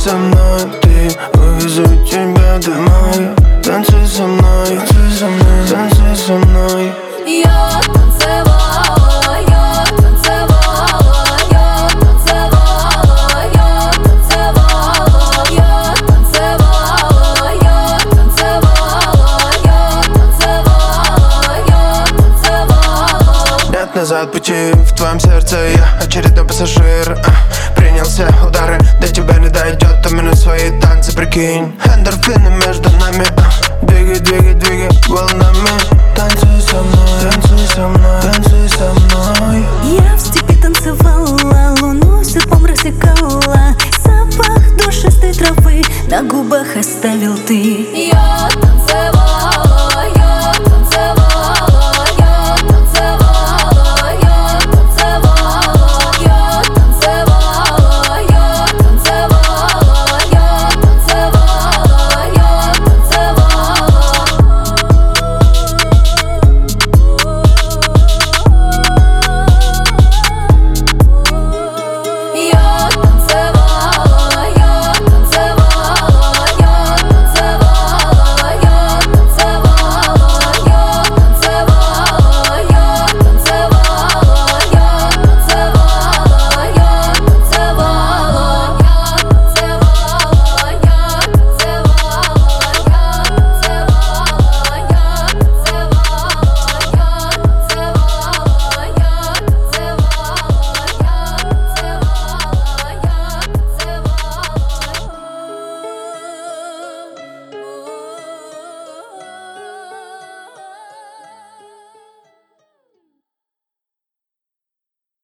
со мной, ты, увезу тебя домой. Танцуй со мной, танцуй со мной, танцуй со мной. Я танцевала, я танцевала, я танцевала, я танцевала, я танцевала, я танцевала, я танцевала, я танцевала. Нет назад пути, в твоем сердце я очередной пассажир. Принялся удары, до тебя не дойдет, а минус свои танцы, прикинь. Эндорфины между нами, двигай, двигай, двигай волнами. Танцуй со мной, танцуй со мной, танцуй со мной. Я в степи танцевала, луну серпом рассекала. Запах душистой травы на губах оставил ты. Я